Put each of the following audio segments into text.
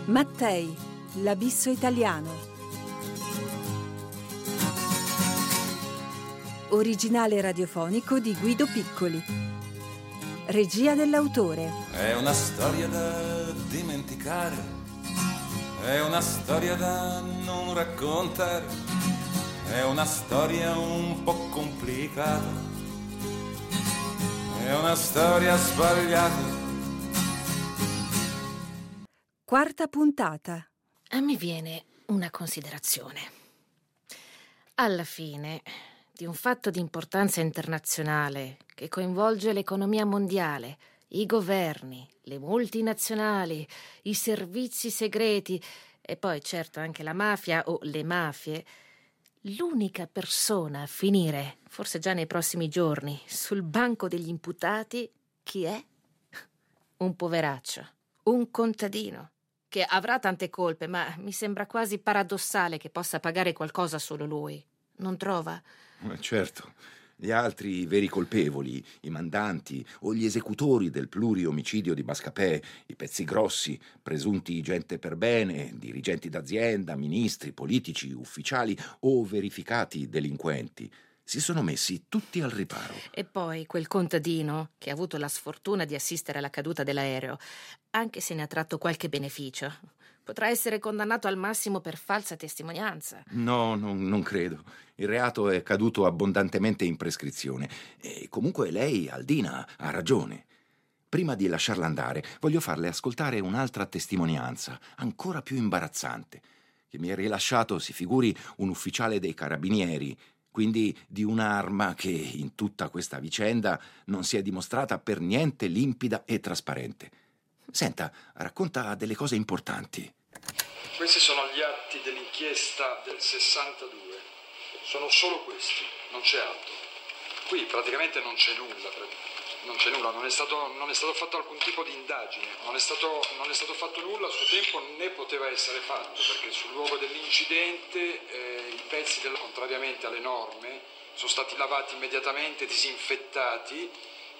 Mattei, l'abisso italiano. Originale radiofonico di Guido Piccoli. Regia dell'autore. È una storia da dimenticare, è una storia da non raccontare, è una storia un po' complicata, è una storia sbagliata. Quarta puntata. Mi viene una considerazione. Alla fine di un fatto di importanza internazionale che coinvolge l'economia mondiale, i governi, le multinazionali, i servizi segreti e poi certo anche la mafia o le mafie, l'unica persona a finire, forse già nei prossimi giorni, sul banco degli imputati, chi è? Un poveraccio, un contadino, che avrà tante colpe, ma mi sembra quasi paradossale che possa pagare qualcosa solo lui. Non trova? Certo, gli altri veri colpevoli, i mandanti o gli esecutori del pluriomicidio di Bascapè, i pezzi grossi, presunti gente per bene, dirigenti d'azienda, ministri, politici, ufficiali o verificati delinquenti, si sono messi tutti al riparo. E poi quel contadino che ha avuto la sfortuna di assistere alla caduta dell'aereo, anche se ne ha tratto qualche beneficio, potrà essere condannato al massimo per falsa testimonianza. No, non credo. Il reato è caduto abbondantemente in prescrizione. E comunque lei, Aldina, ha ragione. Prima di lasciarla andare, voglio farle ascoltare un'altra testimonianza, ancora più imbarazzante, che mi ha rilasciato, si figuri, un ufficiale dei carabinieri, quindi di un'arma che in tutta questa vicenda non si è dimostrata per niente limpida e trasparente. Senta, racconta delle cose importanti. Questi sono gli atti dell'inchiesta del 62. Sono solo questi, non c'è altro. Qui praticamente non c'è nulla, non è stato fatto alcun tipo di indagine, non è stato fatto nulla a suo tempo, né poteva essere fatto, perché sul luogo dell'incidente i pezzi, contrariamente alle norme, sono stati lavati immediatamente, disinfettati,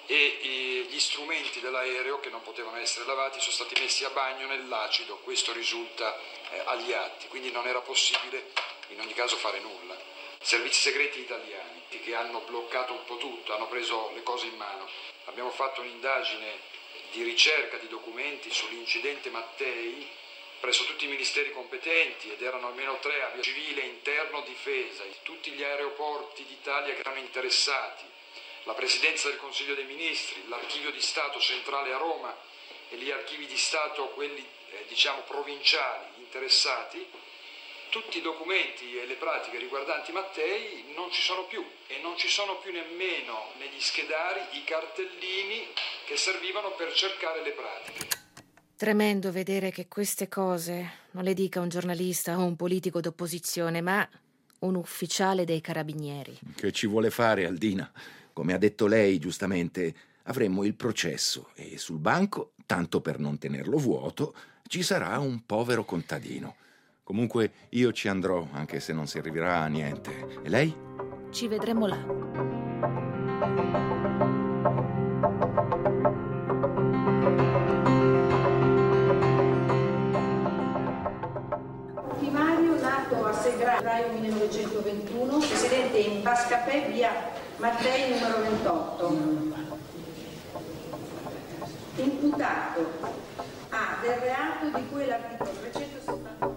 e gli strumenti dell'aereo, che non potevano essere lavati, sono stati messi a bagno nell'acido. Questo risulta agli atti, quindi non era possibile in ogni caso fare nulla. Servizi segreti italiani che hanno bloccato un po' tutto, hanno preso le cose in mano. Abbiamo fatto un'indagine di ricerca di documenti sull'incidente Mattei presso tutti i ministeri competenti, ed erano almeno 3: avia civile, interno, difesa, tutti gli aeroporti d'Italia che erano interessati, la Presidenza del Consiglio dei Ministri, l'Archivio di Stato centrale a Roma e gli archivi di Stato, quelli provinciali interessati. Tutti i documenti e le pratiche riguardanti Mattei non ci sono più, e non ci sono più nemmeno negli schedari i cartellini che servivano per cercare le pratiche. Tremendo vedere che queste cose non le dica un giornalista o un politico d'opposizione, ma un ufficiale dei carabinieri. Che ci vuole fare, Aldina? Come ha detto lei, giustamente, avremmo il processo e sul banco, tanto per non tenerlo vuoto, ci sarà un povero contadino. Comunque io ci andrò, anche se non servirà a niente. E lei? Ci vedremo là. Primario nato a febbraio 1921, residente in Bascapè, via Mattei numero 28. Imputato del reato di cui l'articolo 370.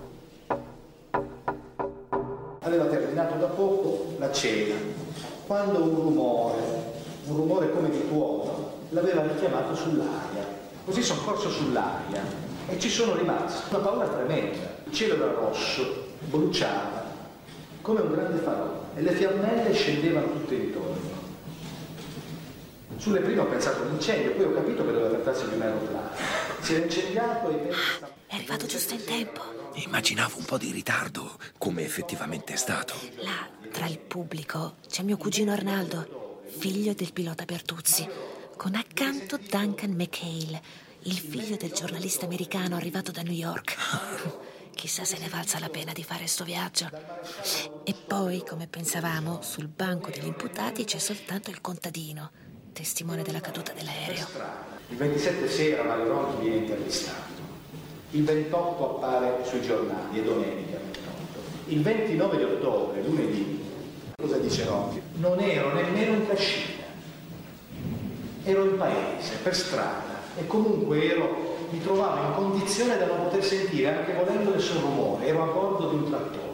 Aveva terminato da poco la cena, quando un rumore come di tuono, l'aveva richiamato sull'aria. Così sono corso sull'aria e ci sono rimasto. Una paura tremenda. Il cielo era rosso, bruciava, come un grande farò, e le fiammelle scendevano tutte intorno. Sulle prime ho pensato all'incendio, poi ho capito che doveva trattarsi di un aeroplano. Si era incendiato e è arrivato giusto in tempo. Immaginavo un po' di ritardo, come effettivamente è stato. Là, tra il pubblico, c'è mio cugino Arnaldo, figlio del pilota Bertuzzi, con accanto Duncan McHale, il figlio del giornalista americano arrivato da New York. Chissà se ne valsa la pena di fare sto viaggio. E poi, come pensavamo, sul banco degli imputati c'è soltanto il contadino, testimone della caduta dell'aereo. Il 27 sera Mario Ronchi viene intervistato. Il 28 appare sui giornali, è domenica 28. Il 29 di ottobre, lunedì, cosa dice Ronchi? Non ero nemmeno in cascina, ero in paese, per strada, e comunque mi trovavo in condizione da non poter sentire, anche volendo, nessun rumore, ero a bordo di un trattore.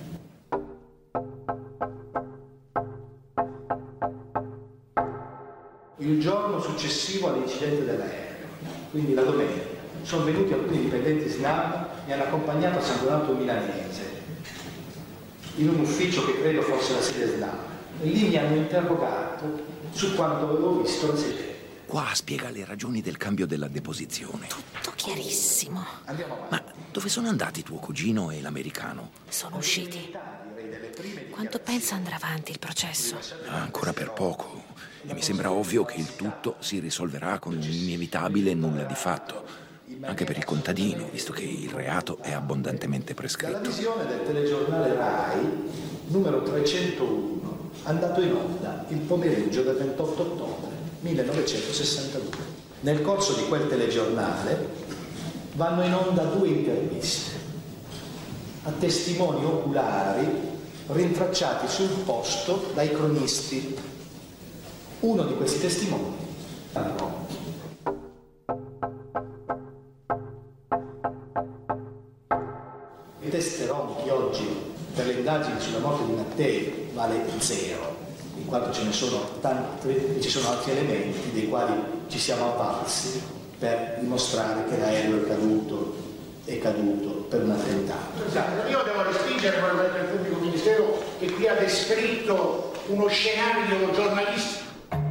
Il giorno successivo all'incidente dell'aereo, quindi la domenica, sono venuti alcuni dipendenti SNAM, mi hanno accompagnato a San Donato Milanese, in un ufficio che credo fosse la sede SNAM, e lì mi hanno interrogato su quanto avevo visto la sede. Qua spiega le ragioni del cambio della deposizione. Tutto chiarissimo. Andiamo avanti. Ma dove sono andati tuo cugino e l'americano? Sono usciti. Quanto pensa andrà avanti il processo? Ancora per poco. E mi sembra ovvio che il tutto si risolverà con un inevitabile nulla di fatto. Anche per il contadino, visto che il reato è abbondantemente Dalla prescritto. visione del telegiornale RAI, numero 301, andato in onda il pomeriggio del 28 ottobre 1962. Nel corso di quel telegiornale vanno in onda 2 interviste a testimoni oculari rintracciati sul posto dai cronisti. Uno di questi testimoni era Ronchi. Il test Ronchi oggi per le indagini sulla morte di Mattei vale 0, in quanto ce ne sono tanti e ci sono altri elementi dei quali ci siamo avvalsi per dimostrare che l'aereo è caduto per un attentato. Esatto, io devo respingere quello del pubblico ministero che qui ha descritto uno scenario giornalistico.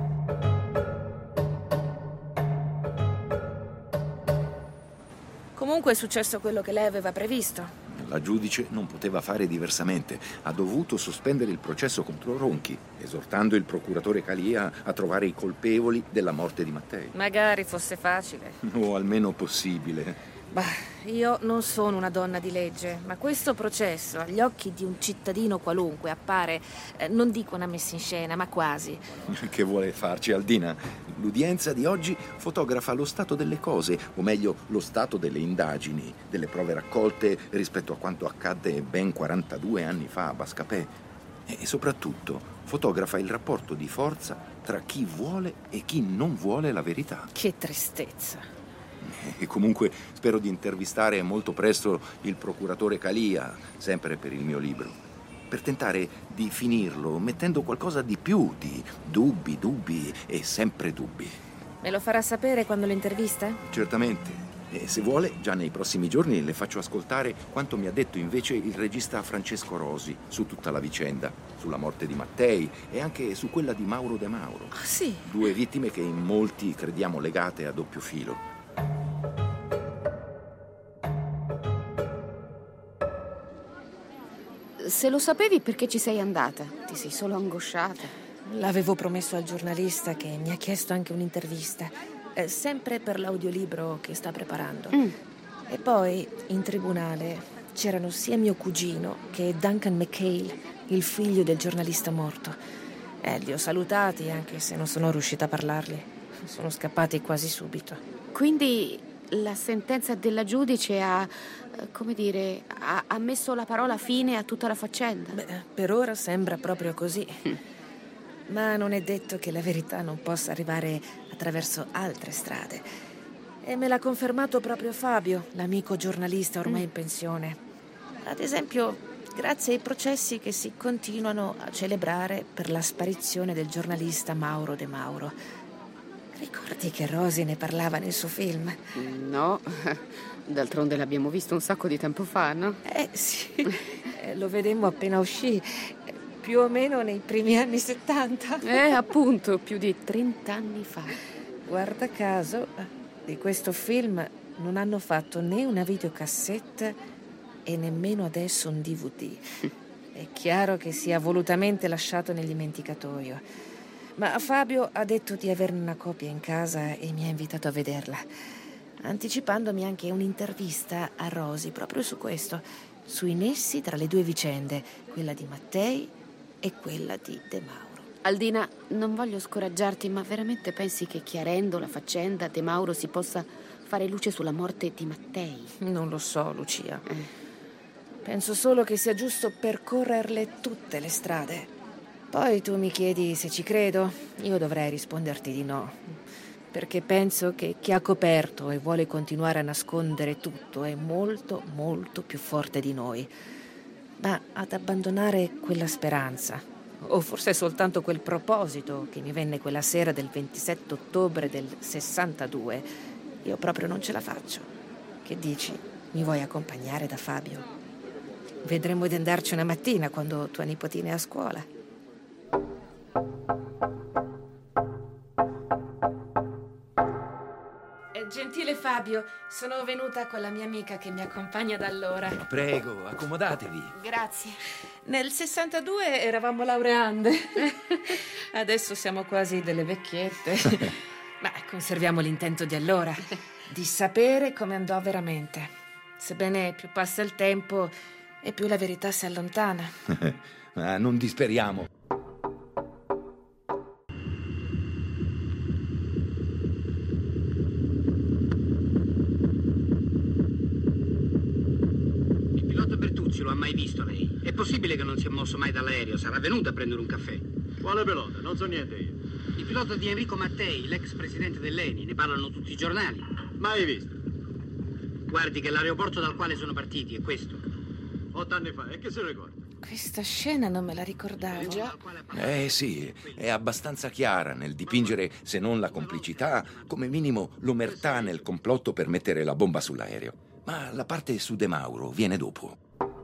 Comunque è successo quello che lei aveva previsto. La giudice non poteva fare diversamente. Ha dovuto sospendere il processo contro Ronchi, esortando il procuratore Calia a trovare i colpevoli della morte di Mattei. Magari fosse facile. O almeno possibile. Bah, io non sono una donna di legge, ma questo processo, agli occhi di un cittadino qualunque, appare, non dico una messa in scena, ma quasi. Che vuole farci Aldina? L'udienza di oggi fotografa lo stato delle cose, o meglio, lo stato delle indagini, delle prove raccolte rispetto a quanto accadde ben 42 anni fa a Bascapè. E soprattutto fotografa il rapporto di forza tra chi vuole e chi non vuole la verità. Che tristezza. E comunque spero di intervistare molto presto il procuratore Calia, sempre per il mio libro, per tentare di finirlo mettendo qualcosa di più di dubbi e sempre dubbi. Me lo farà sapere quando l'intervista? Certamente. E se vuole, già nei prossimi giorni le faccio ascoltare quanto mi ha detto invece il regista Francesco Rosi su tutta la vicenda, sulla morte di Mattei e anche su quella di Mauro De Mauro. Ah, sì? 2 vittime che in molti crediamo legate a doppio filo. Se lo sapevi, perché ci sei andata? Ti sei solo angosciata. L'avevo promesso al giornalista che mi ha chiesto anche un'intervista, sempre per l'audiolibro che sta preparando. E poi, in tribunale, c'erano sia mio cugino che Duncan McHale, il figlio del giornalista morto. Li ho salutati, anche se non sono riuscita a parlarli. Sono scappati quasi subito. Quindi la sentenza della giudice ha messo la parola fine a tutta la faccenda? Beh, per ora sembra proprio così. Ma non è detto che la verità non possa arrivare attraverso altre strade. E me l'ha confermato proprio Fabio, l'amico giornalista ormai in pensione. Ad esempio, grazie ai processi che si continuano a celebrare per la sparizione del giornalista Mauro De Mauro. Ricordi che Rosi ne parlava nel suo film? No, d'altronde l'abbiamo visto un sacco di tempo fa, no? Sì, lo vedemmo appena uscì, più o meno nei primi anni 70. Appunto, più di 30 anni fa. Guarda caso, di questo film non hanno fatto né una videocassetta e nemmeno adesso un DVD. È chiaro che sia volutamente lasciato nel dimenticatoio. Ma Fabio ha detto di averne una copia in casa e mi ha invitato a vederla, anticipandomi anche un'intervista a Rosi proprio su questo, sui nessi tra le 2 vicende, quella di Mattei e quella di De Mauro. Aldina, non voglio scoraggiarti, ma veramente pensi che chiarendo la faccenda De Mauro si possa fare luce sulla morte di Mattei? Non lo so, Lucia. Penso solo che sia giusto percorrerle tutte le strade. Poi tu mi chiedi se ci credo. Io dovrei risponderti di no, perché penso che chi ha coperto e vuole continuare a nascondere tutto è molto, molto più forte di noi. Ma ad abbandonare quella speranza, o forse soltanto quel proposito che mi venne quella sera del 27 ottobre del 62, io proprio non ce la faccio. Che dici? Mi vuoi accompagnare da Fabio? Vedremo di andarci una mattina quando tua nipotina è a scuola. Gentile Fabio, sono venuta con la mia amica che mi accompagna da allora. Prego, accomodatevi. Grazie. Nel 62 eravamo laureande. Adesso siamo quasi delle vecchiette. Ma conserviamo l'intento di allora, di sapere come andò veramente. Sebbene più passa il tempo e più la verità si allontana. Ma non disperiamo. Lo ha mai visto lei? È possibile che non si è mosso mai dall'aereo? Sarà venuto a prendere un caffè? Quale pilota? Non so niente io. Il pilota di Enrico Mattei, l'ex presidente dell'ENI. Ne parlano tutti i giornali. Mai visto. Guardi che l'aeroporto dal quale sono partiti è questo. 8 anni fa, e che se ne ricorda? Questa scena non me la ricordavo. Sì, è abbastanza chiara nel dipingere, se non la complicità, come minimo l'omertà nel complotto per mettere la bomba sull'aereo. Ma la parte su De Mauro viene dopo.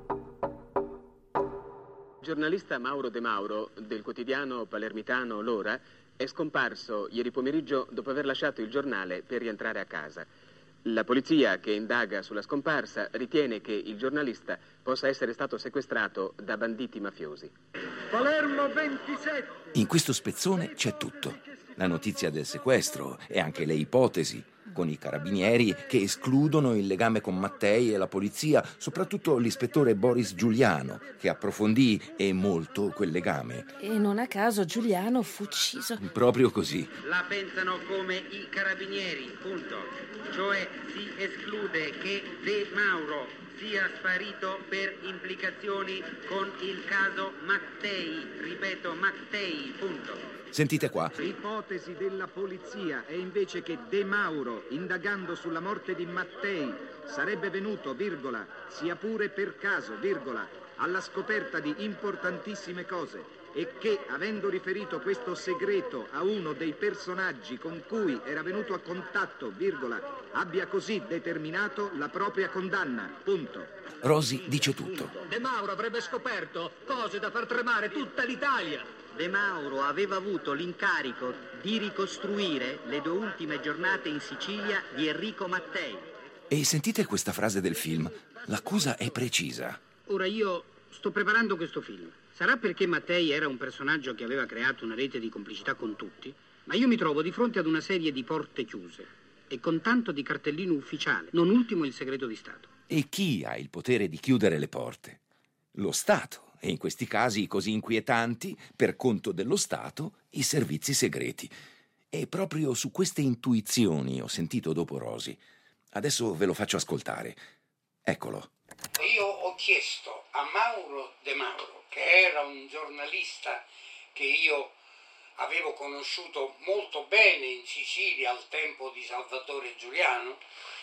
Il giornalista Mauro De Mauro, del quotidiano palermitano L'Ora, è scomparso ieri pomeriggio dopo aver lasciato il giornale per rientrare a casa. La polizia, che indaga sulla scomparsa, ritiene che il giornalista possa essere stato sequestrato da banditi mafiosi. Palermo 27! In questo spezzone c'è tutto. La notizia del sequestro e anche le ipotesi, con i carabinieri che escludono il legame con Mattei e la polizia, soprattutto l'ispettore Boris Giuliano, che approfondì e molto quel legame. E non a caso Giuliano fu ucciso. Proprio così. La pensano come i carabinieri, punto. Cioè si esclude che De Mauro sia sparito per implicazioni con il caso Mattei. Ripeto, Mattei, punto. Sentite qua. L'ipotesi della polizia è invece che De Mauro, indagando sulla morte di Mattei, sarebbe venuto, virgola, sia pure per caso, virgola, alla scoperta di importantissime cose e che, avendo riferito questo segreto a uno dei personaggi con cui era venuto a contatto, virgola, abbia così determinato la propria condanna, punto. Rosi dice tutto. De Mauro avrebbe scoperto cose da far tremare tutta l'Italia. De Mauro aveva avuto l'incarico di ricostruire le 2 ultime giornate in Sicilia di Enrico Mattei. E sentite questa frase del film. L'accusa è precisa. Ora io sto preparando questo film. Sarà perché Mattei era un personaggio che aveva creato una rete di complicità con tutti, ma io mi trovo di fronte ad una serie di porte chiuse e con tanto di cartellino ufficiale, non ultimo il segreto di Stato. E chi ha il potere di chiudere le porte? Lo Stato. E in questi casi così inquietanti, per conto dello Stato, i servizi segreti. E proprio su queste intuizioni ho sentito dopo Rosi. Adesso ve lo faccio ascoltare. Eccolo. Io ho chiesto a Mauro De Mauro, che era un giornalista che io avevo conosciuto molto bene in Sicilia al tempo di Salvatore Giuliano,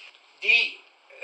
di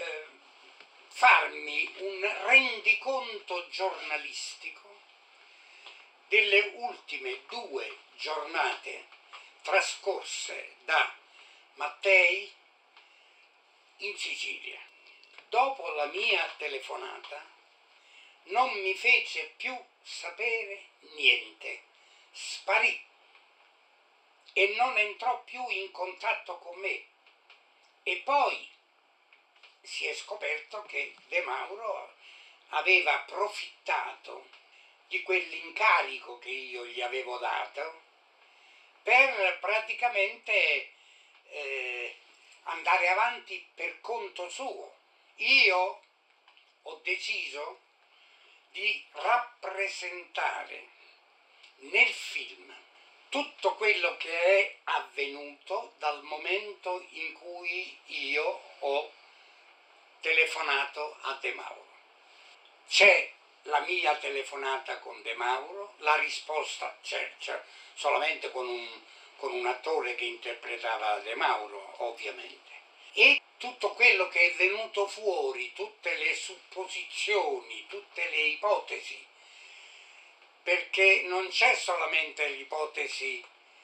farmi un rendiconto giornalistico delle ultime 2 giornate trascorse da Mattei in Sicilia. Dopo la mia telefonata non mi fece più sapere niente, sparì e non entrò più in contatto con me. E poi si è scoperto che De Mauro aveva approfittato di quell'incarico che io gli avevo dato per praticamente andare avanti per conto suo. Io ho deciso di rappresentare nel film tutto quello che è avvenuto dal momento in cui io ho telefonato a De Mauro. C'è la mia telefonata con De Mauro, la risposta c'è solamente con un attore che interpretava De Mauro, ovviamente. E tutto quello che è venuto fuori, tutte le supposizioni, tutte le ipotesi, perché non c'è solamente l'ipotesi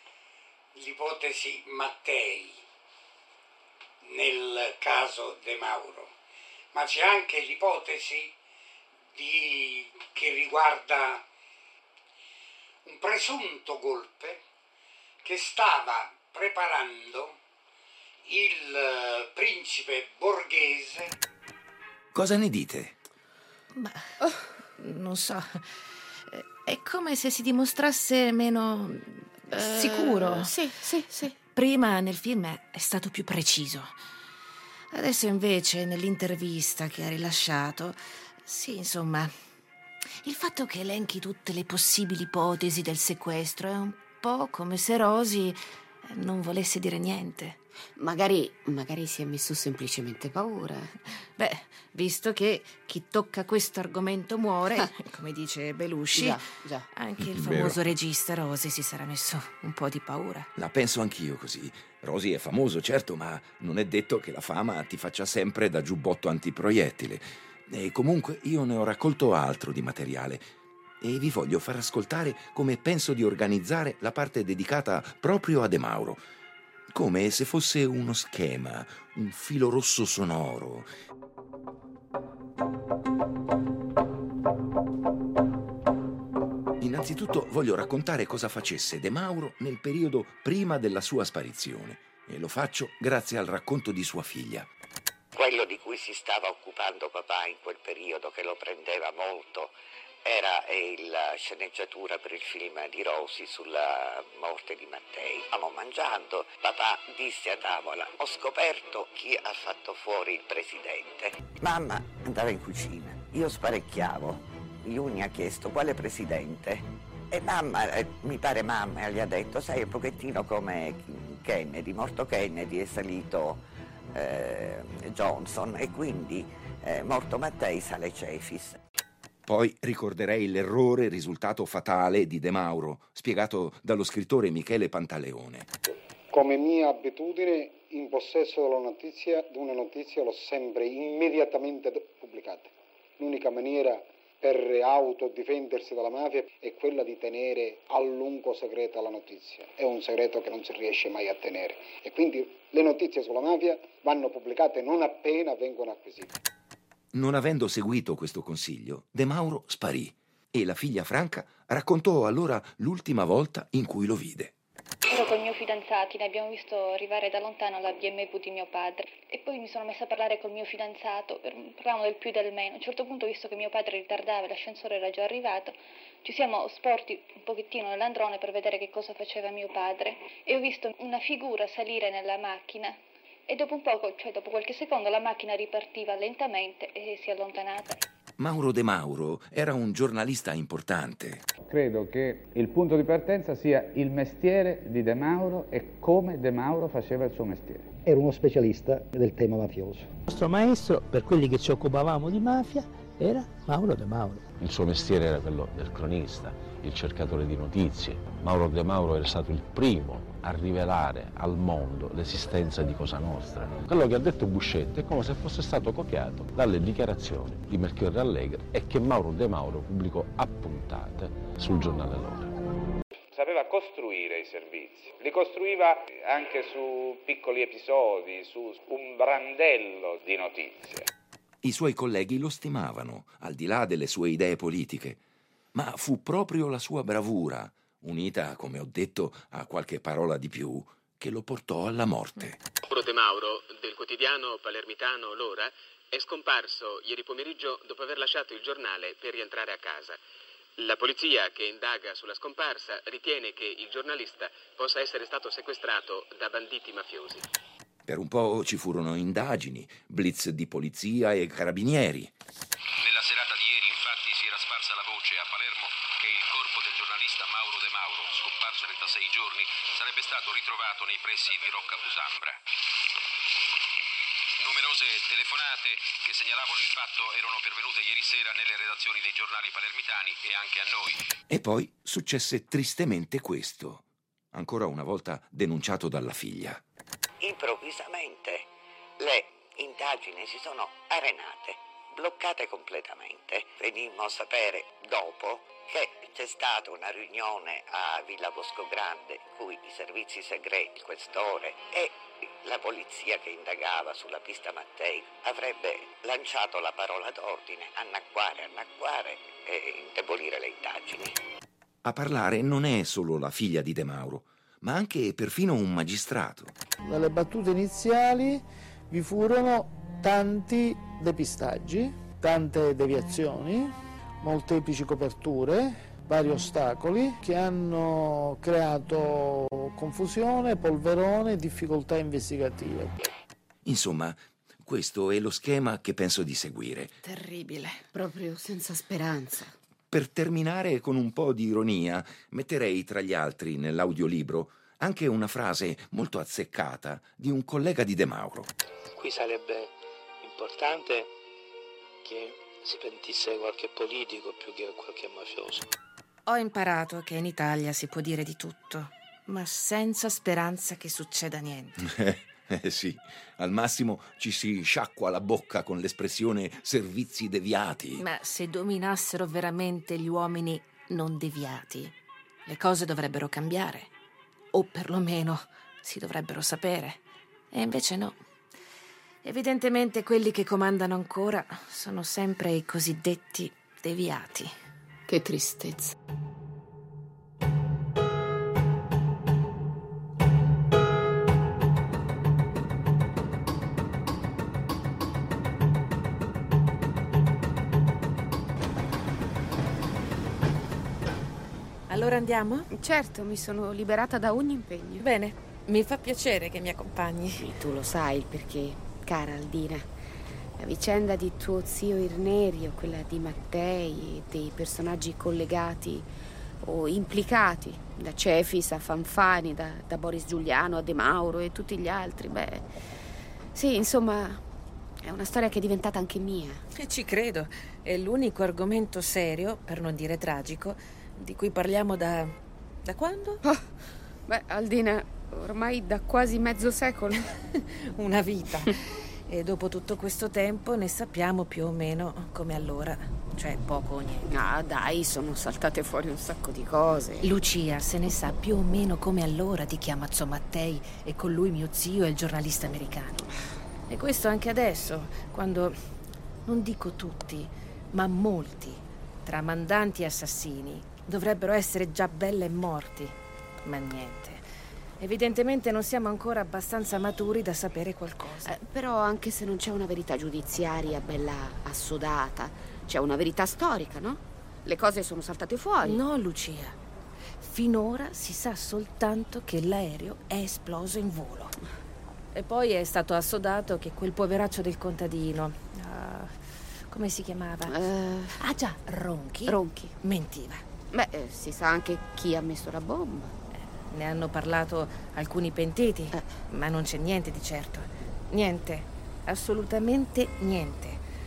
Mattei nel caso De Mauro, ma c'è anche l'ipotesi che riguarda un presunto golpe che stava preparando il principe borghese. Cosa ne dite? Ma non so. È come se si dimostrasse meno sicuro. Sì. Prima nel film è stato più preciso. Adesso invece nell'intervista che ha rilasciato, sì, insomma, il fatto che elenchi tutte le possibili ipotesi del sequestro è un po' come se Rosy non volesse dire niente. Magari si è messo semplicemente paura. Beh, visto che chi tocca questo argomento muore, come dice Belushi, già. Anche il famoso regista Rosy si sarà messo un po' di paura. La penso anch'io così. Rosy è famoso, certo, ma non è detto che la fama ti faccia sempre da giubbotto antiproiettile. E comunque io ne ho raccolto altro di materiale e vi voglio far ascoltare come penso di organizzare la parte dedicata proprio a De Mauro. Come se fosse uno schema, un filo rosso sonoro. Innanzitutto voglio raccontare cosa facesse De Mauro nel periodo prima della sua sparizione, e lo faccio grazie al racconto di sua figlia. Quello di cui si stava occupando papà in quel periodo, che lo prendeva molto, era la sceneggiatura per il film di Rosy sulla morte di Mattei. Stavamo mangiando, papà disse a tavola: ho scoperto chi ha fatto fuori il presidente. Mamma andava in cucina, io sparecchiavo. Juni ha chiesto: quale presidente? E mamma, mi pare mamma gli ha detto: sai, un pochettino come Kennedy, morto Kennedy è salito Johnson, e quindi morto Mattei sale Cefis. Poi ricorderei l'errore risultato fatale di De Mauro, spiegato dallo scrittore Michele Pantaleone. Come mia abitudine, in possesso di una notizia l'ho sempre immediatamente pubblicata. L'unica maniera per autodifendersi dalla mafia è quella di tenere a lungo segreta la notizia. È un segreto che non si riesce mai a tenere. E quindi le notizie sulla mafia vanno pubblicate non appena vengono acquisite. Non avendo seguito questo consiglio, De Mauro sparì e la figlia Franca raccontò allora l'ultima volta in cui lo vide. Ero con il mio fidanzato, ne abbiamo visto arrivare da lontano la BMW di mio padre e poi mi sono messa a parlare col mio fidanzato, parlavamo del più e del meno. A un certo punto, visto che mio padre ritardava e l'ascensore era già arrivato, ci siamo sporti un pochettino nell'androne per vedere che cosa faceva mio padre e ho visto una figura salire nella macchina. E dopo un poco, cioè dopo qualche secondo, la macchina ripartiva lentamente e si è allontanata. Mauro De Mauro era un giornalista importante. Credo che il punto di partenza sia il mestiere di De Mauro e come De Mauro faceva il suo mestiere. Era uno specialista del tema mafioso. Il nostro maestro, per quelli che ci occupavamo di mafia, era Mauro De Mauro. Il suo mestiere era quello del cronista, il cercatore di notizie. Mauro De Mauro era stato il primo a rivelare al mondo l'esistenza di Cosa Nostra. Quello che ha detto Buscetta è come se fosse stato copiato dalle dichiarazioni di Melchiorre Allegri e che Mauro De Mauro pubblicò a puntate sul giornale L'Ora. Sapeva costruire i servizi, li costruiva anche su piccoli episodi, su un brandello di notizie. I suoi colleghi lo stimavano, al di là delle sue idee politiche, ma fu proprio la sua bravura, unita, come ho detto, a qualche parola di più, che lo portò alla morte. Mauro De Mauro, del quotidiano palermitano L'Ora, è scomparso ieri pomeriggio dopo aver lasciato il giornale per rientrare a casa. La polizia, che indaga sulla scomparsa, ritiene che il giornalista possa essere stato sequestrato da banditi mafiosi. Per un po' ci furono indagini, blitz di polizia e carabinieri. Nella serata di ieri, infatti, si era sparsa la voce a Palermo che il corpo del giornalista Mauro De giorni sarebbe stato ritrovato nei pressi di Roccabusambra. Numerose telefonate che segnalavano il fatto erano pervenute ieri sera nelle redazioni dei giornali palermitani e anche a noi. E poi successe tristemente questo, ancora una volta denunciato dalla figlia. Improvvisamente le indagini si sono arenate, bloccate completamente. Venimmo a sapere dopo che c'è stata una riunione a Villa Boscogrande in cui i servizi segreti, il questore e la polizia che indagava sulla pista Mattei avrebbe lanciato la parola d'ordine: annacquare e indebolire le indagini. A parlare non è solo la figlia di De Mauro, ma anche perfino un magistrato. Dalle battute iniziali vi furono tanti depistaggi, tante deviazioni, molteplici coperture, vari ostacoli che hanno creato confusione, polverone e difficoltà investigative. Insomma, questo è lo schema che penso di seguire. Terribile, proprio senza speranza. Per terminare con un po' di ironia, metterei tra gli altri nell'audiolibro anche una frase molto azzeccata di un collega di De Mauro. Qui sarebbe importante che si pentisse qualche politico più che qualche mafioso. Ho imparato che in Italia si può dire di tutto, ma senza speranza che succeda niente. Sì, al massimo ci si sciacqua la bocca con l'espressione servizi deviati. Ma se dominassero veramente gli uomini non deviati, le cose dovrebbero cambiare. O perlomeno si dovrebbero sapere. E invece no. Evidentemente quelli che comandano ancora sono sempre i cosiddetti deviati. Che tristezza. Allora andiamo? Certo, mi sono liberata da ogni impegno. Bene, mi fa piacere che mi accompagni. Sì, tu lo sai il perché, cara Aldina. La vicenda di tuo zio Irnerio, quella di Mattei e dei personaggi collegati o implicati, da Cefis a Fanfani, da Boris Giuliano a De Mauro e tutti gli altri, beh, sì, insomma, è una storia che è diventata anche mia. E ci credo, è l'unico argomento serio, per non dire tragico, di cui parliamo da quando? Oh, beh, Aldina, ormai da quasi mezzo secolo. Una vita. E dopo tutto questo tempo ne sappiamo più o meno come allora, cioè poco o niente. Ah, dai, sono saltate fuori un sacco di cose. Lucia se ne sa più o meno come allora di chi ammazzò Mattei e con lui mio zio e il giornalista americano. E questo anche adesso, quando, non dico tutti, ma molti, tra mandanti e assassini, dovrebbero essere già belle morti. Ma niente. Evidentemente non siamo ancora abbastanza maturi da sapere qualcosa. Però anche se non c'è una verità giudiziaria bella assodata, c'è una verità storica, no? Le cose sono saltate fuori. No, Lucia. Finora si sa soltanto che l'aereo è esploso in volo. E poi è stato assodato che quel poveraccio del contadino, come si chiamava? Ah già, Ronchi. Mentiva. Beh, si sa anche chi ha messo la bomba. Ne hanno parlato alcuni pentiti, ma non c'è niente di certo. Niente, assolutamente niente.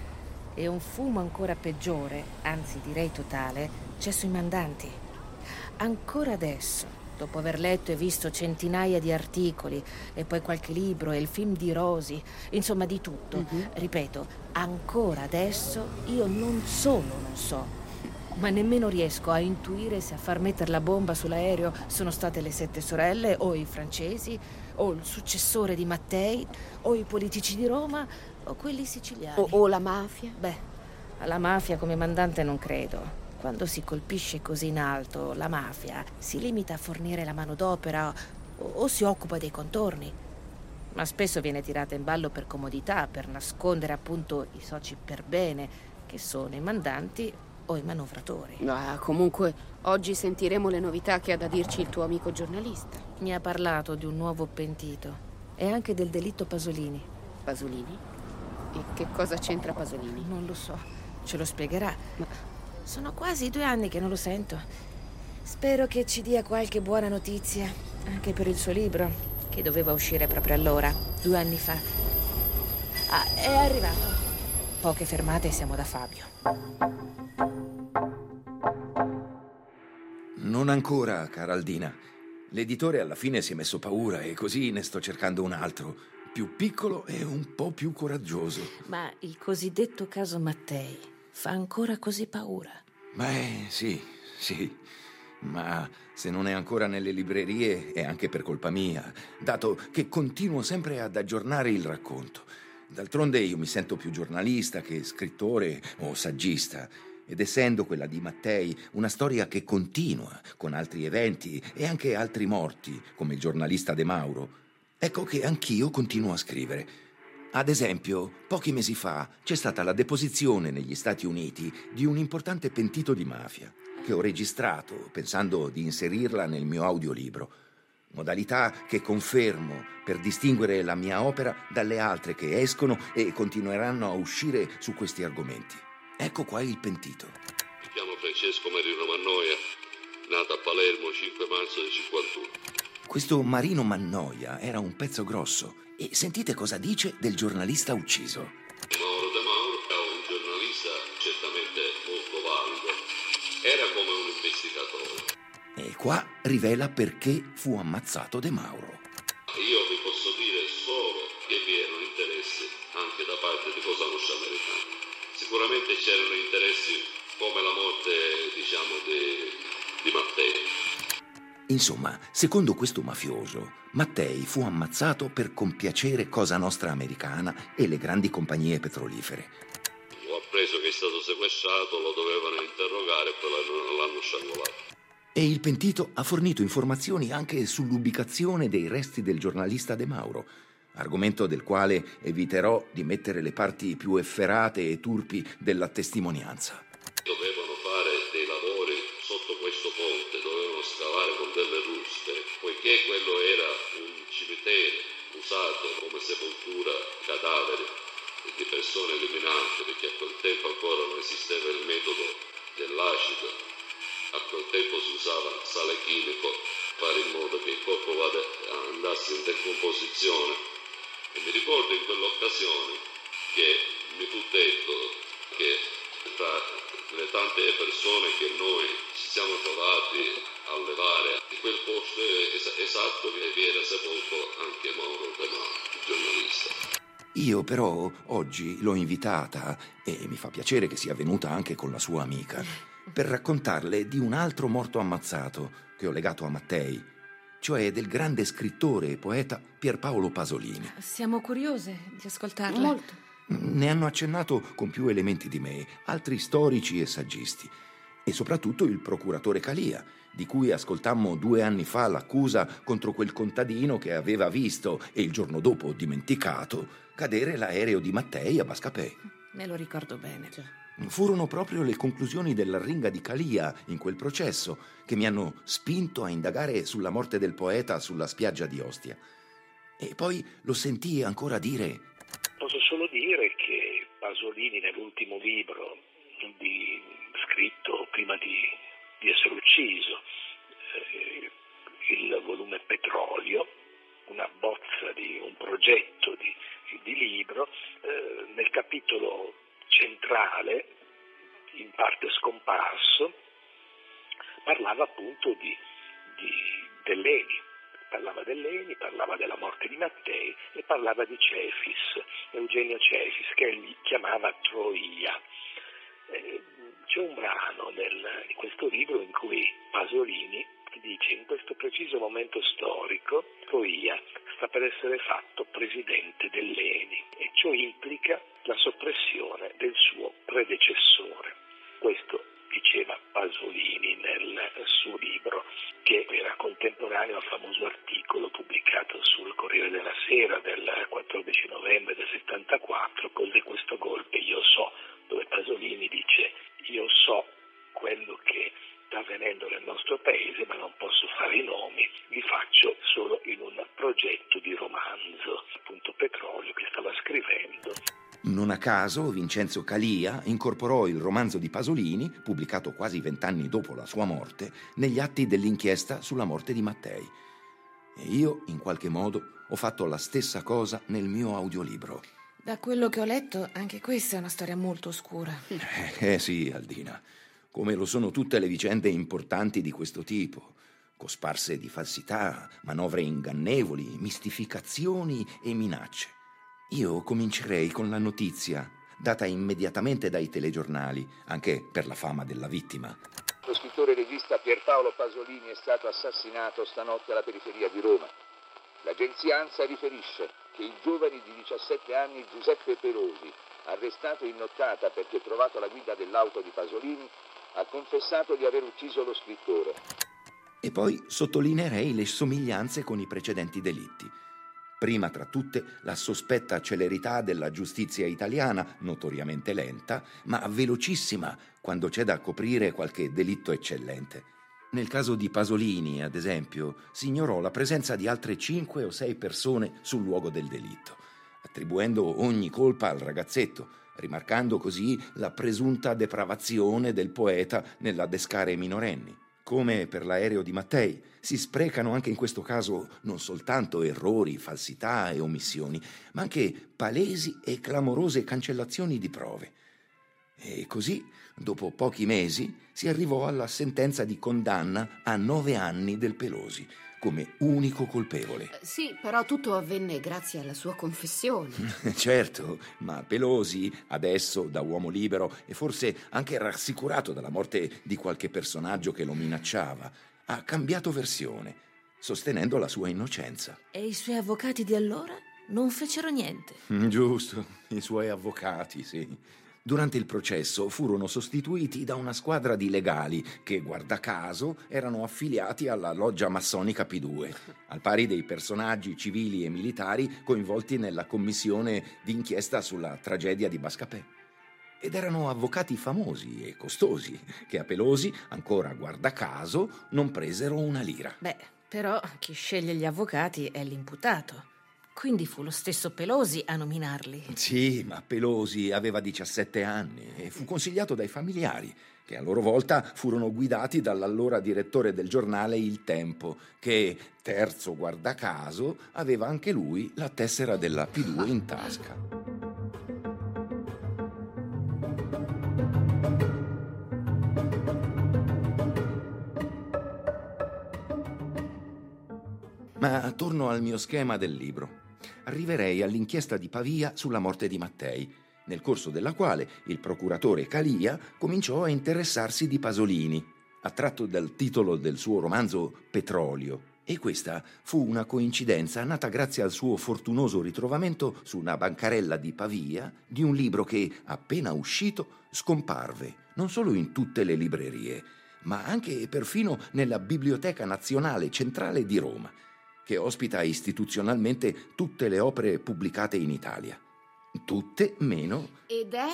E un fumo ancora peggiore, anzi direi totale, c'è sui mandanti. Ancora adesso, dopo aver letto e visto centinaia di articoli e poi qualche libro e il film di Rosi, insomma di tutto, ripeto, ancora adesso io non solo non so, ma nemmeno riesco a intuire se a far mettere la bomba sull'aereo sono state le 7 sorelle o i francesi o il successore di Mattei o i politici di Roma o quelli siciliani. O la mafia? Beh, alla mafia come mandante non credo. Quando si colpisce così in alto, la mafia si limita a fornire la manodopera o si occupa dei contorni. Ma spesso viene tirata in ballo per comodità, per nascondere appunto i soci per bene, che sono i mandanti o i manovratori. Comunque, oggi sentiremo le novità che ha da dirci il tuo amico giornalista. Mi ha parlato di un nuovo pentito e anche del delitto Pasolini. Pasolini? E che cosa c'entra Pasolini? Non lo so, ce lo spiegherà. Ma sono quasi 2 anni che non lo sento. Spero che ci dia qualche buona notizia, anche per il suo libro, che doveva uscire proprio allora, 2 anni fa. Ah, è arrivato. Poche fermate e siamo da Fabio. Non ancora, cara Aldina. L'editore alla fine si è messo paura e così ne sto cercando un altro, più piccolo e un po' più coraggioso. Ma il cosiddetto caso Mattei fa ancora così paura? Beh, sì. Ma se non è ancora nelle librerie è anche per colpa mia, dato che continuo sempre ad aggiornare il racconto. D'altronde io mi sento più giornalista che scrittore o saggista, ed essendo quella di Mattei una storia che continua, con altri eventi e anche altri morti, come il giornalista De Mauro, ecco che anch'io continuo a scrivere. Ad esempio, pochi mesi fa c'è stata la deposizione negli Stati Uniti di un importante pentito di mafia, che ho registrato pensando di inserirla nel mio audiolibro, modalità che confermo per distinguere la mia opera dalle altre che escono e continueranno a uscire su questi argomenti. Ecco qua il pentito. Mi chiamo Francesco Marino Mannoia, nato a Palermo 5 marzo del 51. Questo Marino Mannoia era un pezzo grosso e sentite cosa dice del giornalista ucciso. Mauro De Mauro è un giornalista certamente molto valido. Era come un investigatore. E qua rivela perché fu ammazzato De Mauro. Io vi posso dire solo che vi erano interessi anche da parte dei Cosa Nostra americani. Sicuramente c'erano interessi come la morte, di Mattei. Insomma, secondo questo mafioso, Mattei fu ammazzato per compiacere Cosa Nostra americana e le grandi compagnie petrolifere. Ho appreso che è stato sequestrato, lo dovevano interrogare e poi l'hanno sciangolato. E il pentito ha fornito informazioni anche sull'ubicazione dei resti del giornalista De Mauro, argomento del quale eviterò di mettere le parti più efferate e turpi della testimonianza. Dovevano fare dei lavori sotto questo ponte, dovevano scavare con delle ruspe, poiché quello era un cimitero usato come sepoltura cadaveri di persone eliminate, perché a quel tempo ancora non esisteva il metodo dell'acido. A quel tempo si usava sale chimico per fare in modo che il corpo andasse in decomposizione. E mi ricordo in quell'occasione che mi fu detto che tra le tante persone che noi ci siamo trovati a levare, in quel posto esatto vi era sepolto anche Mauro De Mauro, il giornalista. Io però oggi l'ho invitata, e mi fa piacere che sia venuta anche con la sua amica, per raccontarle di un altro morto ammazzato che ho legato a Mattei, cioè del grande scrittore e poeta Pierpaolo Pasolini. Siamo curiose di ascoltarla. Molto. Ne hanno accennato con più elementi di me altri storici e saggisti, e soprattutto il procuratore Calia, di cui ascoltammo 2 anni fa l'accusa contro quel contadino che aveva visto, e il giorno dopo dimenticato, cadere l'aereo di Mattei a Bascapè. Me lo ricordo bene. Furono proprio le conclusioni dell'arringa di Calia in quel processo che mi hanno spinto a indagare sulla morte del poeta sulla spiaggia di Ostia. E poi lo sentii ancora dire: posso solo dire che Pasolini nell'ultimo libro scritto prima di essere ucciso, il volume Petrolio, una bozza di un progetto di libro, nel capitolo centrale, in parte scomparso, parlava appunto dell'Eni. Parlava dell'Eni, parlava della morte di Mattei e parlava di Cefis, Eugenio Cefis, che egli chiamava Troia. C'è un brano in questo libro in cui Pasolini dice: in questo preciso momento storico Troia sta per essere fatto presidente dell'Eni e ciò implica la soppressione del suo predecessore. Questo diceva Pasolini nel suo libro, che era contemporaneo al famoso articolo pubblicato sul Corriere della Sera del 14 novembre del 74, Cos'è questo golpe? Io so, dove Pasolini dice: io so quello che sta avvenendo nel nostro paese, ma non posso fare i nomi, li faccio solo in un progetto di romanzo, appunto Petrolio, che stava scrivendo. Non a caso Vincenzo Calia incorporò il romanzo di Pasolini, pubblicato quasi 20 anni dopo la sua morte, negli atti dell'inchiesta sulla morte di Mattei. E io, in qualche modo, ho fatto la stessa cosa nel mio audiolibro. Da quello che ho letto, anche questa è una storia molto oscura. Sì, Aldina, come lo sono tutte le vicende importanti di questo tipo, cosparse di falsità, manovre ingannevoli, mistificazioni e minacce. Io comincerei con la notizia, data immediatamente dai telegiornali, anche per la fama della vittima. Lo scrittore e regista Pierpaolo Pasolini è stato assassinato stanotte alla periferia di Roma. L'agenzia ANSA riferisce che il giovane di 17 anni Giuseppe Pelosi, arrestato in nottata perché trovato alla guida dell'auto di Pasolini, ha confessato di aver ucciso lo scrittore. E poi sottolineerei le somiglianze con i precedenti delitti. Prima tra tutte la sospetta celerità della giustizia italiana, notoriamente lenta, ma velocissima quando c'è da coprire qualche delitto eccellente. Nel caso di Pasolini, ad esempio, si ignorò la presenza di altre 5 o 6 persone sul luogo del delitto, attribuendo ogni colpa al ragazzetto, rimarcando così la presunta depravazione del poeta nell'adescare i minorenni. Come per l'aereo di Mattei, si sprecano anche in questo caso non soltanto errori, falsità e omissioni, ma anche palesi e clamorose cancellazioni di prove. E così, dopo pochi mesi, si arrivò alla sentenza di condanna a 9 anni del Pelosi, come unico colpevole. Sì, però tutto avvenne grazie alla sua confessione. Certo, ma Pelosi, adesso da uomo libero e forse anche rassicurato dalla morte di qualche personaggio che lo minacciava, ha cambiato versione, sostenendo la sua innocenza. E i suoi avvocati di allora non fecero niente. Giusto, i suoi avvocati, sì. Durante il processo furono sostituiti da una squadra di legali che, guarda caso, erano affiliati alla loggia massonica P2, al pari dei personaggi civili e militari coinvolti nella commissione d'inchiesta sulla tragedia di Bascapè. Ed erano avvocati famosi e costosi, che a Pelosi, ancora guarda caso, non presero una lira. Beh, però chi sceglie gli avvocati è l'imputato. Quindi fu lo stesso Pelosi a nominarli. Sì, ma Pelosi aveva 17 anni e fu consigliato dai familiari, che a loro volta furono guidati dall'allora direttore del giornale Il Tempo, che, terzo guardacaso, aveva anche lui la tessera della P2 in tasca. Ma torno al mio schema del libro. Arriverei all'inchiesta di Pavia sulla morte di Mattei, nel corso della quale il procuratore Calia cominciò a interessarsi di Pasolini, attratto dal titolo del suo romanzo Petrolio. E questa fu una coincidenza nata grazie al suo fortunoso ritrovamento su una bancarella di Pavia di un libro che, appena uscito, scomparve non solo in tutte le librerie, ma anche e perfino nella Biblioteca Nazionale Centrale di Roma, che ospita istituzionalmente tutte le opere pubblicate in Italia. Tutte meno... Ed è?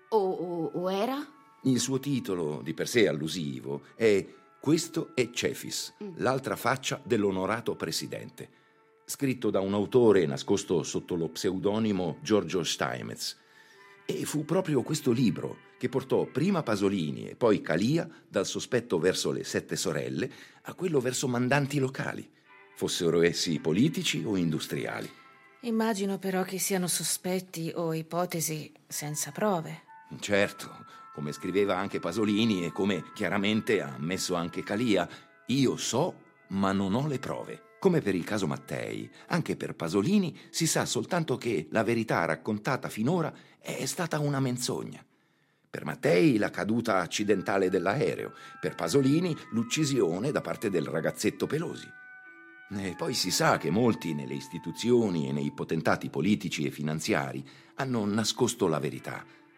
O era? Il suo titolo, di per sé allusivo, è Questo è Cefis, l'altra faccia dell'onorato presidente, scritto da un autore nascosto sotto lo pseudonimo Giorgio Steinmetz. E fu proprio questo libro che portò prima Pasolini e poi Calia dal sospetto verso le 7 sorelle a quello verso mandanti locali, fossero essi politici o industriali. Immagino però che siano sospetti o ipotesi senza prove. Certo, come scriveva anche Pasolini e come chiaramente ha ammesso anche Calia, io so, ma non ho le prove. Come per il caso Mattei, anche per Pasolini si sa soltanto che la verità raccontata finora è stata una menzogna. Per Mattei la caduta accidentale dell'aereo, per Pasolini l'uccisione da parte del ragazzetto Pelosi. E poi si sa che molti nelle istituzioni e nei potentati politici e finanziari hanno nascosto la verità.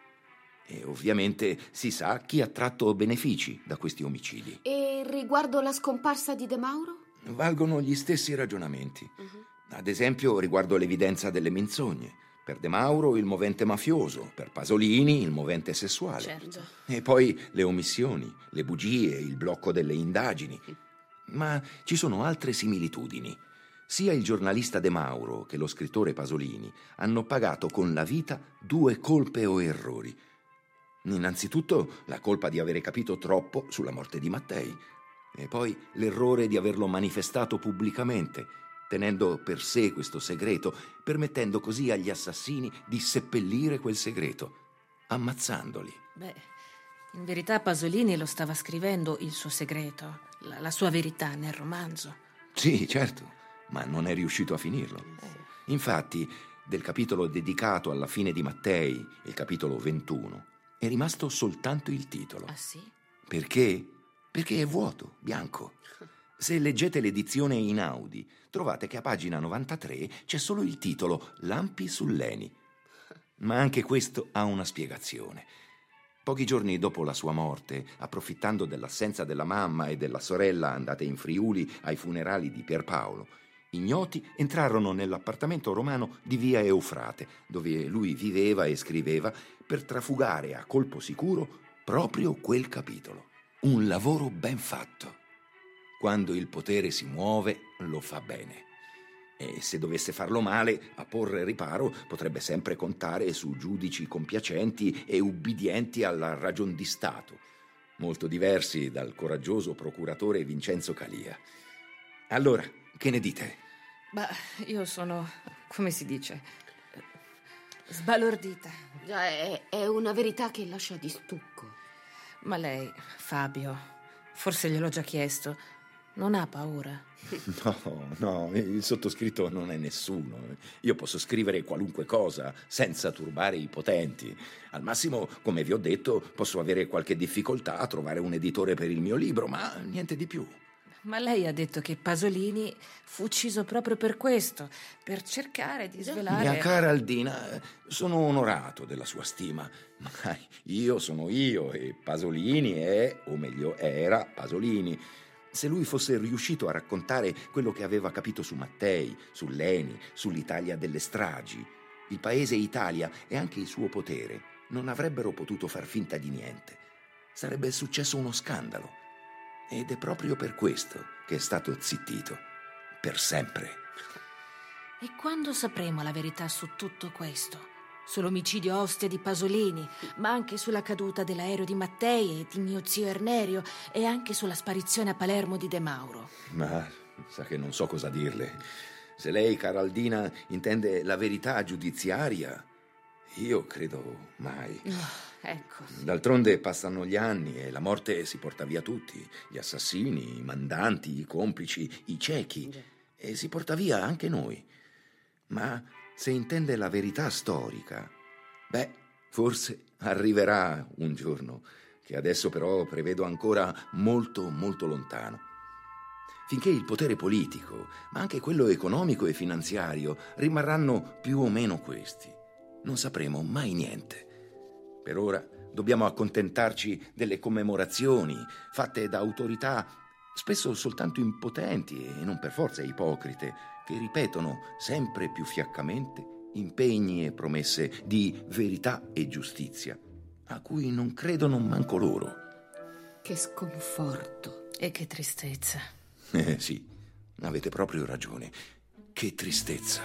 E ovviamente si sa chi ha tratto benefici da questi omicidi. E riguardo la scomparsa di De Mauro? Valgono gli stessi ragionamenti. Ad esempio riguardo l'evidenza delle menzogne. Per De Mauro il movente mafioso, per Pasolini il movente sessuale. Certo. E poi le omissioni, le bugie, il blocco delle indagini. Ma ci sono altre similitudini. sia il giornalista De Mauro che lo scrittore Pasolini hanno pagato con la vita 2 colpe o errori. Innanzitutto la colpa di avere capito troppo sulla morte di Mattei e poi l'errore di averlo manifestato pubblicamente, tenendo per sé questo segreto, permettendo così agli assassini di seppellire quel segreto, ammazzandoli. Beh, in verità Pasolini lo stava scrivendo il suo segreto, la sua verità nel romanzo. Sì, certo, ma non è riuscito a finirlo. Infatti, del capitolo dedicato alla fine di Mattei, il capitolo 21, è rimasto soltanto il titolo. Ah sì? Perché? Perché è vuoto, bianco. Se leggete l'edizione Einaudi, trovate che a pagina 93 c'è solo il titolo Lampi sul Leni. Ma anche questo ha una spiegazione. Pochi giorni dopo la sua morte, approfittando dell'assenza della mamma e della sorella andate in Friuli ai funerali di Pierpaolo, ignoti entrarono nell'appartamento romano di via Eufrate, dove lui viveva e scriveva, per trafugare a colpo sicuro proprio quel capitolo. Un lavoro ben fatto. Quando il potere si muove, lo fa bene. E se dovesse farlo male, a porre riparo, potrebbe sempre contare su giudici compiacenti e ubbidienti alla ragion di Stato, molto diversi dal coraggioso procuratore Vincenzo Calia. Allora, che ne dite? Bah, io sono, come si dice, sbalordita. È una verità che lascia di stucco. Ma lei, Fabio, forse gliel'ho già chiesto, non ha paura? No, il sottoscritto non è nessuno. Io posso scrivere qualunque cosa senza turbare i potenti. Al massimo, come vi ho detto, posso avere qualche difficoltà a trovare un editore per il mio libro, ma niente di più. Ma lei ha detto che Pasolini fu ucciso proprio per questo, per cercare di svelare... Mia cara Aldina, sono onorato della sua stima, ma io sono io e Pasolini è, o meglio era Pasolini. Se lui fosse riuscito a raccontare quello che aveva capito su Mattei, su Leni, sull'Italia delle stragi, il paese Italia e anche il suo potere non avrebbero potuto far finta di niente. Sarebbe successo uno scandalo. Ed è proprio per questo che è stato zittito. Per sempre. E quando sapremo la verità su tutto questo? Sull'omicidio Ostia di Pasolini, ma anche sulla caduta dell'aereo di Mattei e di mio zio Ernerio e anche sulla sparizione a Palermo di De Mauro. Ma sa che non so cosa dirle. Se lei, cara Aldina, intende la verità giudiziaria, io credo mai. Ecco. D'altronde passano gli anni e la morte si porta via tutti, gli assassini, i mandanti, i complici, i ciechi, e si porta via anche noi. Ma se intende la verità storica, beh, forse arriverà un giorno, che adesso però prevedo ancora molto, molto lontano. Finché il potere politico, ma anche quello economico e finanziario, rimarranno più o meno questi, non sapremo mai niente. Per ora dobbiamo accontentarci delle commemorazioni fatte da autorità spesso soltanto impotenti e non per forza ipocrite, che ripetono sempre più fiaccamente impegni e promesse di verità e giustizia, a cui non credono manco loro. Che sconforto. E che tristezza. Sì, avete proprio ragione. Che tristezza.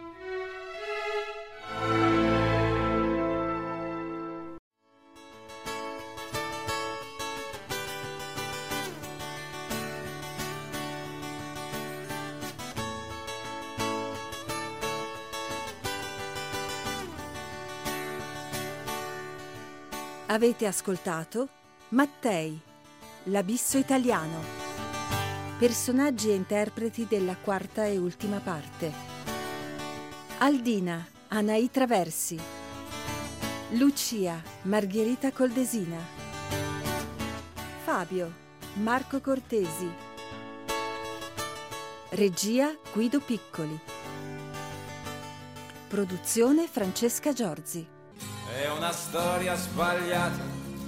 Avete ascoltato Mattei, l'abisso italiano. Personaggi e interpreti della quarta e ultima parte. Aldina, Anaì Traversi. Lucia, Margherita Coldesina. Fabio, Marco Cortesi. Regia, Guido Piccoli. Produzione, Francesca Giorzi. È una storia sbagliata.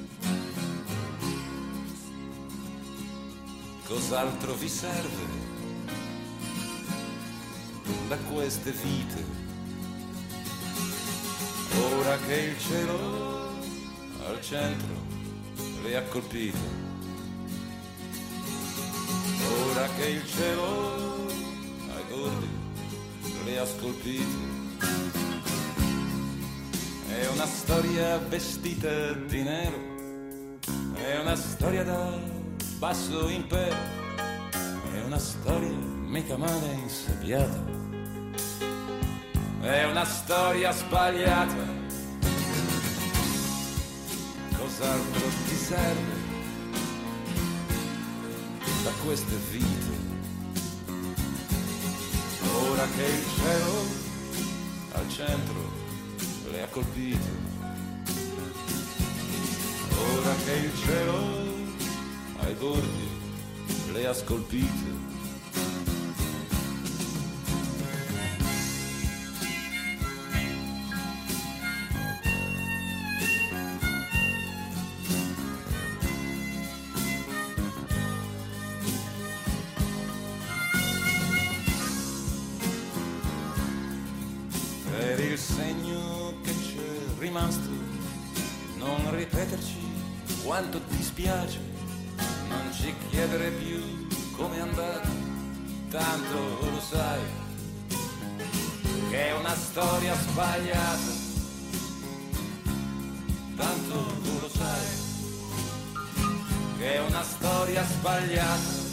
Cos'altro vi serve da queste vite? Ora che il cielo al centro le ha colpite. Ora che il cielo ha bordi le ha scolpite. È una storia vestita di nero, è una storia da basso impero, è una storia mica male insabbiata, è una storia sbagliata. Cos'altro ti serve da queste vite? Ora che il cielo al centro le ha colpite, ora che il cielo ai bordi le ha scolpite. Per il segno che c'è rimasto, non ripeterci quanto ti spiace, non ci chiedere più come è andato, tanto lo sai che è una storia sbagliata, tanto lo sai che è una storia sbagliata.